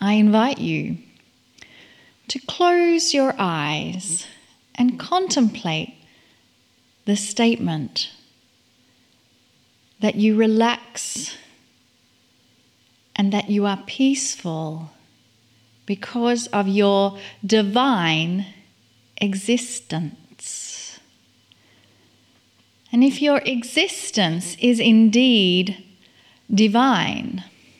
I invite you to close your eyes and contemplate the statement that you relax and that you are peaceful because of your divine existence. And if your existence is indeed divine,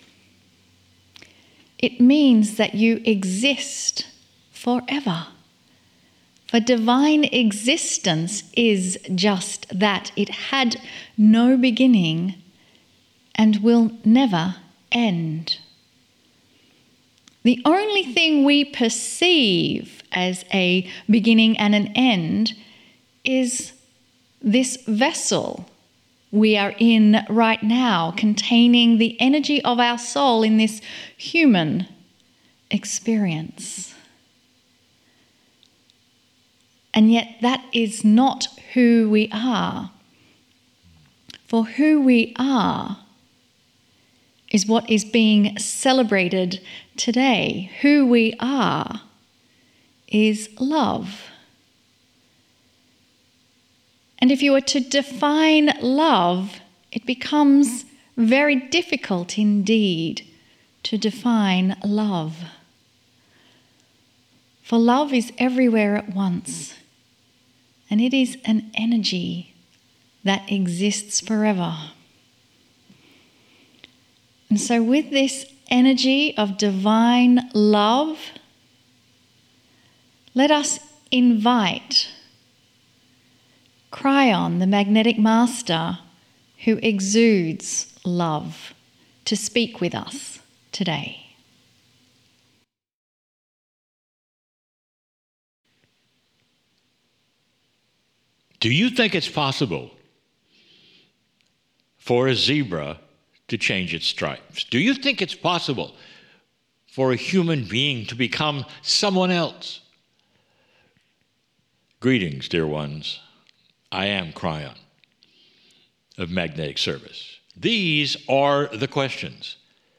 it means that you exist forever. For divine existence is just that. It had no beginning and will never end. The only thing we perceive as a beginning and an end is this vessel we are in right now, containing the energy of our soul in this human experience. And yet that is not who we are. For who we are is what is being celebrated today. Who we are is love. And if you were to define love, it becomes very difficult indeed to define love. For love is everywhere at once, and it is an energy that exists forever. And so with this energy of divine love, let us invite Kryon, the magnetic master who exudes love, to speak with us today. Do you think it's possible for a zebra to change its stripes? Do you think it's possible for a human being to become someone else? Greetings, dear ones. I am Kryon of Magnetic Service. These are the questions.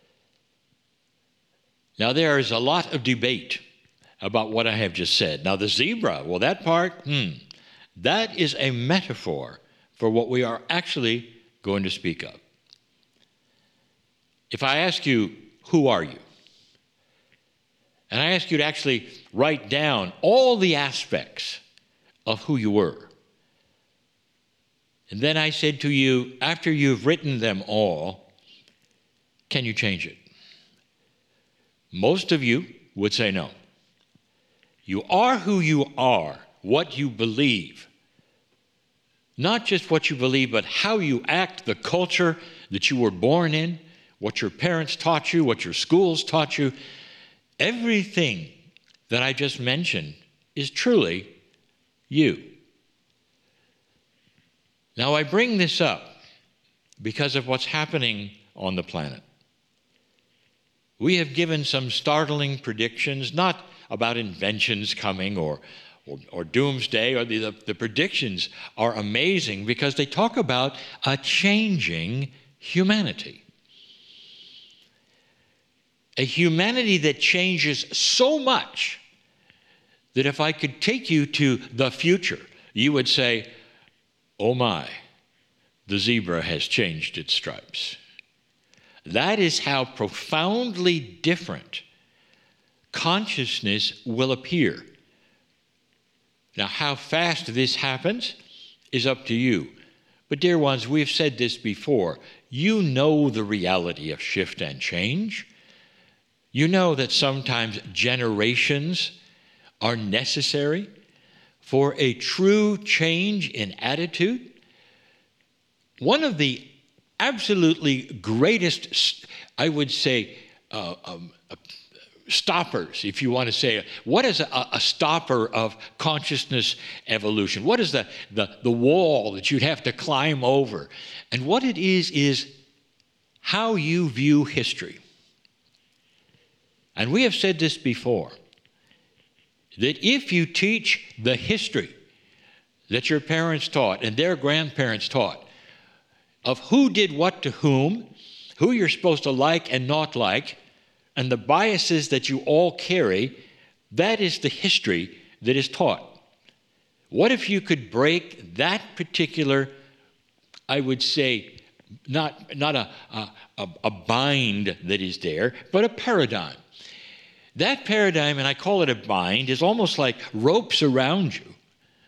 Now, there is a lot of debate about what I have just said. Now, the zebra, well, that part, that is a metaphor for what we are actually going to speak of. If I ask you, who are you? And I ask you to actually write down all the aspects of who you were. And then I said to you, after you've written them all, can you change it? Most of you would say no. You are who you are, what you believe. Not just what you believe, but how you act, the culture that you were born in, what your parents taught you, what your schools taught you. Everything that I just mentioned is truly you. Now, I bring this up because of what's happening on the planet. We have given some startling predictions, not about inventions coming or doomsday, or the predictions are amazing because they talk about a changing humanity. A humanity that changes so much that if I could take you to the future, you would say, oh my, the zebra has changed its stripes. That is how profoundly different consciousness will appear. Now, how fast this happens is up to you. But dear ones, we've said this before. You know the reality of shift and change. You know that sometimes generations are necessary for a true change in attitude. One of the absolutely greatest, I would say, stoppers, if you want to say it. What is a stopper of consciousness evolution? What is the wall that you'd have to climb over? And what it is how you view history. And we have said this before, that if you teach the history that your parents taught and their grandparents taught of who did what to whom, who you're supposed to like and not like, and the biases that you all carry, that is the history that is taught. What if you could break that particular, I would say, not a bind that is there, but a paradigm. That paradigm, and I call it a bind, is almost like ropes around you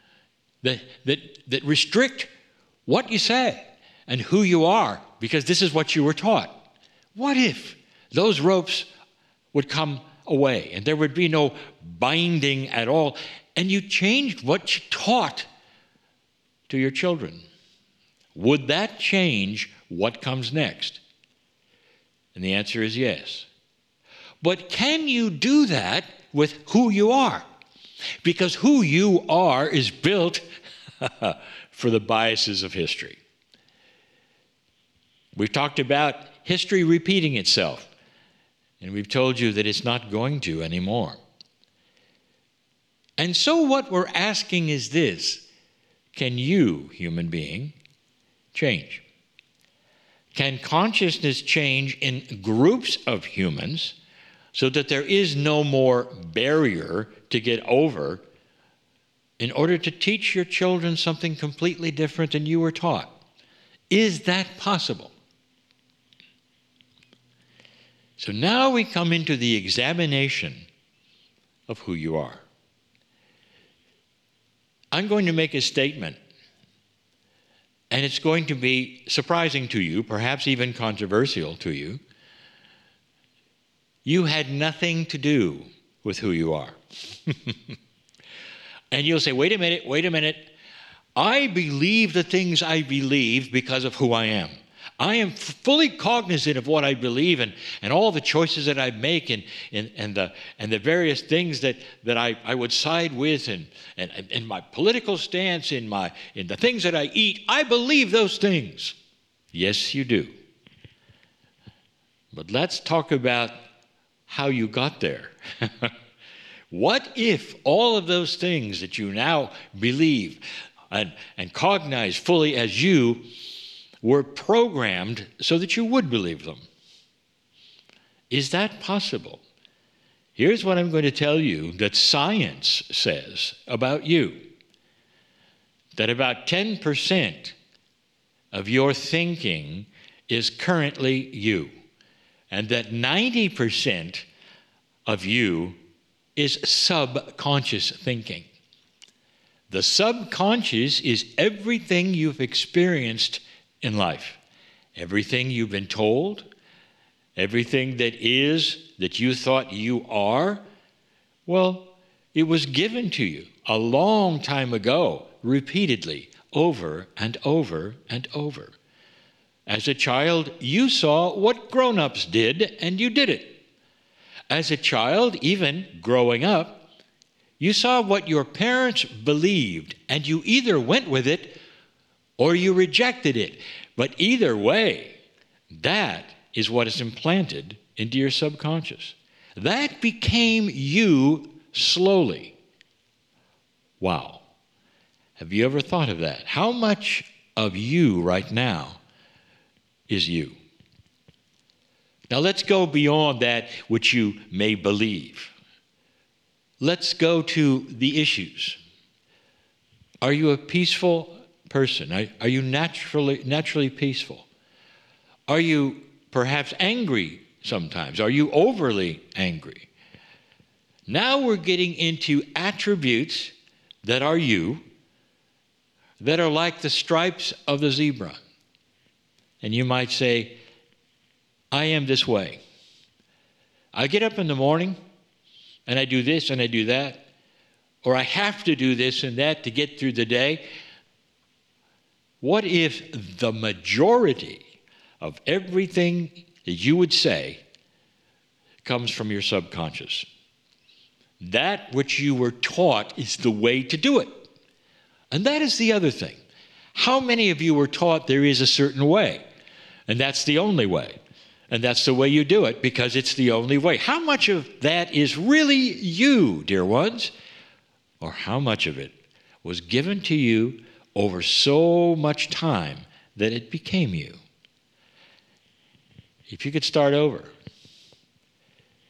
that restrict what you say and who you are, because this is what you were taught. What if those ropes would come away and there would be no binding at all, and you changed what you taught to your children? Would that change what comes next? And the answer is yes. But can you do that with who you are? Because who you are is built for the biases of history. We've talked about history repeating itself, and we've told you that it's not going to anymore. And so what we're asking is this: can you, human being, change? Can consciousness change in groups of humans so that there is no more barrier to get over in order to teach your children something completely different than you were taught? Is that possible? So now we come into the examination of who you are. I'm going to make a statement, and it's going to be surprising to you, perhaps even controversial to you. You had nothing to do with who you are. And you'll say, wait a minute. I believe the things I believe because of who I am. I am fully cognizant of what I believe and all the choices that I make and the various things that I would side with and my political stance, in the things that I eat. I believe those things. Yes, you do. But let's talk about how you got there. What if all of those things that you now believe and cognize fully as you were programmed so that you would believe them? Is that possible? Here's what I'm going to tell you that science says about you. That about 10% of your thinking is currently you. And that 90% of you is subconscious thinking. The subconscious is everything you've experienced in life, everything you've been told, everything that you thought you are. Well, it was given to you a long time ago, repeatedly, over and over and over. As a child, you saw what grown-ups did, and you did it. As a child, even growing up, you saw what your parents believed, and you either went with it or you rejected it. But either way, that is what is implanted into your subconscious. That became you slowly. Wow. Have you ever thought of that? How much of you right now is you? Now let's go beyond that which you may believe. Let's go to the issues. Are you a peaceful person? Are you naturally peaceful? Are you perhaps angry sometimes? Are you overly angry? Now we're getting into attributes that are you, that are like the stripes of the zebra. And you might say, I am this way. I get up in the morning and I do this and I do that, or I have to do this and that to get through the day. What if the majority of everything that you would say comes from your subconscious? That which you were taught is the way to do it. And that is the other thing. How many of you were taught there is a certain way, and that's the only way? And that's the way you do it because it's the only way. How much of that is really you, dear ones? Or how much of it was given to you over so much time that it became you? If you could start over,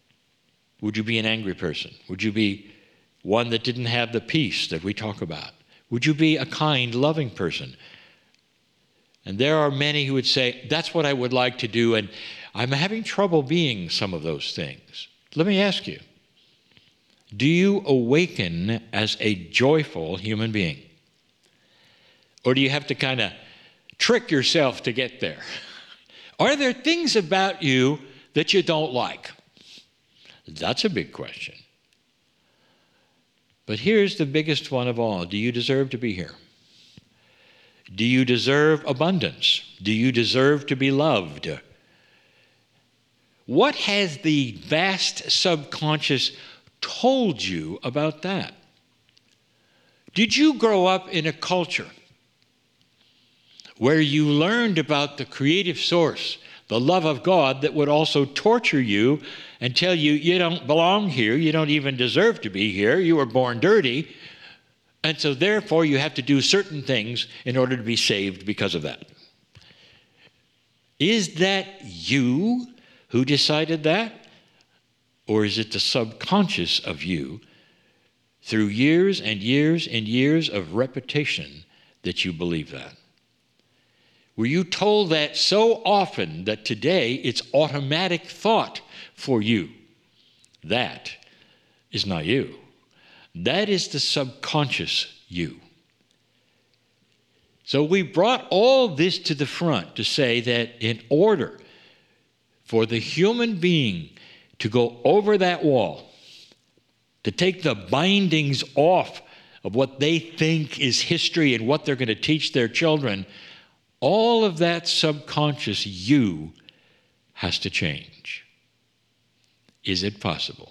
Would you be an angry person? Would you be one that didn't have the peace that we talk about? Would you be a kind, loving person? And there are many who would say, that's what I would like to do, and I'm having trouble being some of those things. Let me ask you, do you awaken as a joyful human being? Or do you have to kind of trick yourself to get there? Are there things about you that you don't like? That's a big question. But here's the biggest one of all. Do you deserve to be here? Do you deserve abundance? Do you deserve to be loved? What has the vast subconscious told you about that? Did you grow up in a culture where you learned about the creative source, the love of God, that would also torture you and tell you, you don't belong here, you don't even deserve to be here, you were born dirty, and so therefore you have to do certain things in order to be saved because of that? Is that you who decided that? Or is it the subconscious of you through years and years and years of repetition that you believe that? Were you told that so often that today it's automatic thought for you? That is not you. That is the subconscious you. So we brought all this to the front to say that in order for the human being to go over that wall, to take the bindings off of what they think is history and what they're going to teach their children, all of that subconscious you has to change. Is it possible?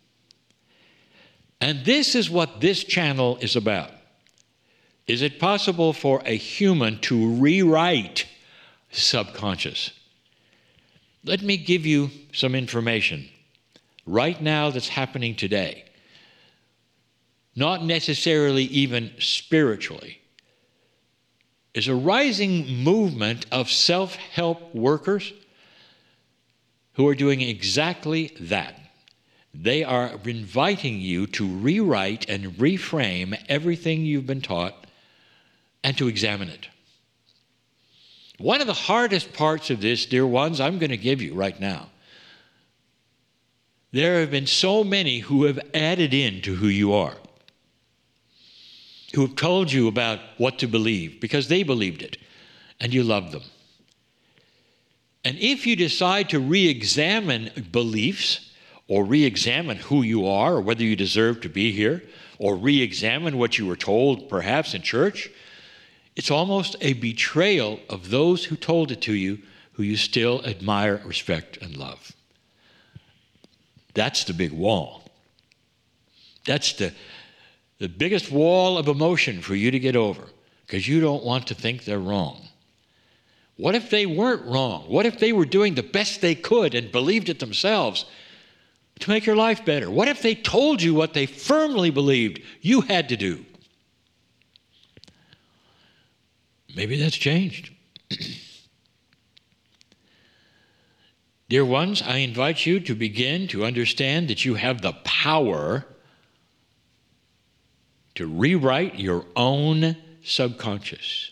And this is what this channel is about. Is it possible for a human to rewrite subconscious? Let me give you some information right now that's happening today. Not necessarily even spiritually. Is a rising movement of self-help workers who are doing exactly that. They are inviting you to rewrite and reframe everything you've been taught and to examine it. One of the hardest parts of this, dear ones, I'm going to give you right now. There have been so many who have added in to who you are, who have told you about what to believe because they believed it and you loved them. And if you decide to re-examine beliefs or re-examine who you are or whether you deserve to be here or re-examine what you were told perhaps in church, it's almost a betrayal of those who told it to you, who you still admire, respect, and love. That's the big wall. That's the biggest wall of emotion for you to get over, because you don't want to think they're wrong. What if they weren't wrong? What if they were doing the best they could and believed it themselves to make your life better? What if they told you what they firmly believed you had to do? Maybe that's changed. Dear ones, I invite you to begin to understand that you have the power to rewrite your own subconscious.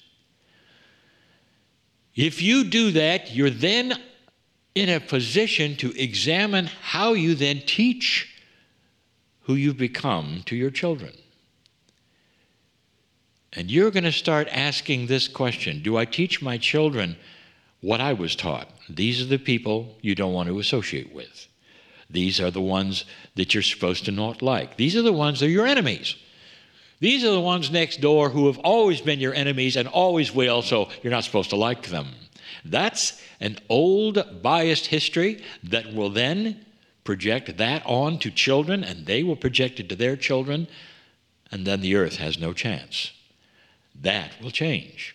If you do that, you're then in a position to examine how you then teach who you've become to your children. And you're going to start asking this question: do I teach my children what I was taught? These are the people you don't want to associate with. These are the ones that you're supposed to not like. These are the ones that are your enemies. These are the ones next door who have always been your enemies and always will, so you're not supposed to like them. That's an old biased history that will then project that on to children, and they will project it to their children, and then the earth has no chance. That will change.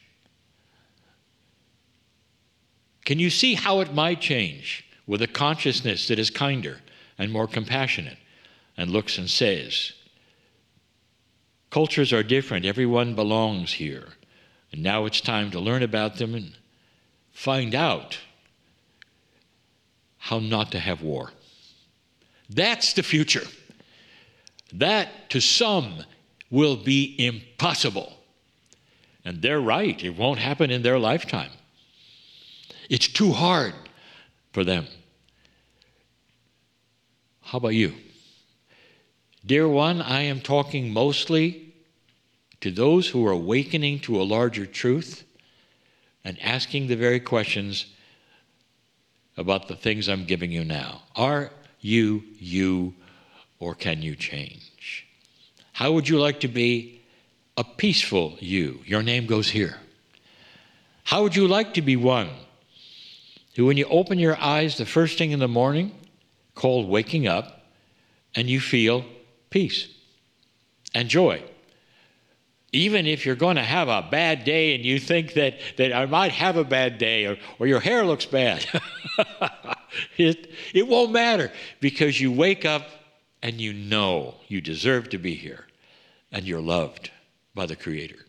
Can you see how it might change with a consciousness that is kinder and more compassionate and looks and says, cultures are different, everyone belongs here, and now it's time to learn about them and find out how not to have war, That's the future. That, to some, will be impossible. And they're right. It won't happen in their lifetime. It's too hard for them. How about you? Dear one, I am talking mostly to those who are awakening to a larger truth and asking the very questions about the things I'm giving you now. Are you you, or can you change? How would you like to be a peaceful you? Your name goes here. How would you like to be one who, when you open your eyes the first thing in the morning, called waking up, and you feel peace and joy? Even if you're going to have a bad day and you think that I might have a bad day, or your hair looks bad, it won't matter, because you wake up and you know you deserve to be here and you're loved by the Creator.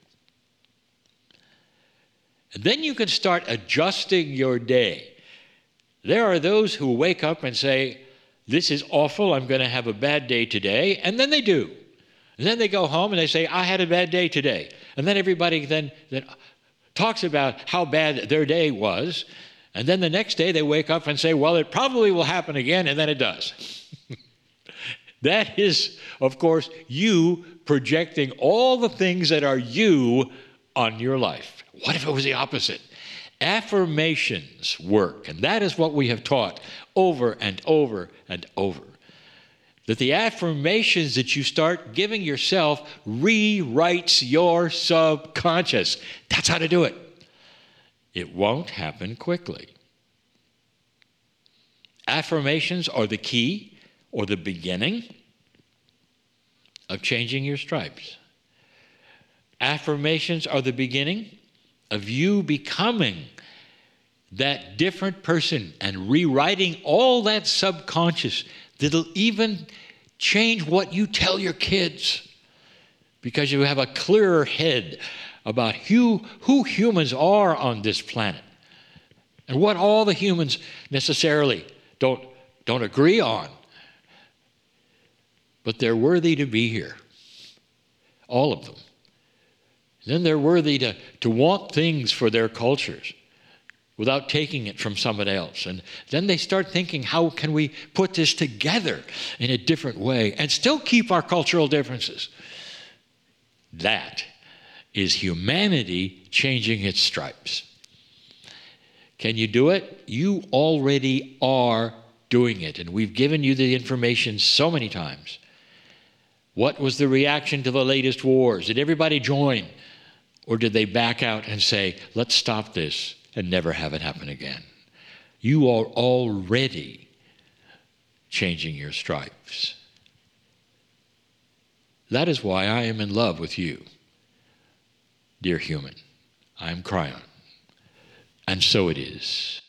And then you can start adjusting your day. There are those who wake up and say, this is awful, I'm going to have a bad day today, and then they do. And then they go home and they say, I had a bad day today. And then everybody then talks about how bad their day was. And then the next day they wake up and say, well, it probably will happen again, and then it does. That is, of course, you projecting all the things that are you on your life. What if it was the opposite? Affirmations work, and that is what we have taught over and over and over. That the affirmations that you start giving yourself rewrites your subconscious. That's how to do it. It won't happen quickly. Affirmations are the key, or the beginning, of changing your stripes. Affirmations are the beginning of you becoming that different person and rewriting all that subconscious that'll even change what you tell your kids, because you have a clearer head about who humans are on this planet and what all the humans necessarily don't agree on. But they're worthy to be here, all of them. Then they're worthy to want things for their cultures without taking it from somebody else. And then they start thinking, how can we put this together in a different way and still keep our cultural differences? That is humanity changing its stripes. Can you do it? You already are doing it, and we've given you the information so many times. What was the reaction to the latest wars? Did everybody join? Or did they back out and say, let's stop this and never have it happen again? You are already changing your stripes. That is why I am in love with you, dear human. I am Kryon. And so it is.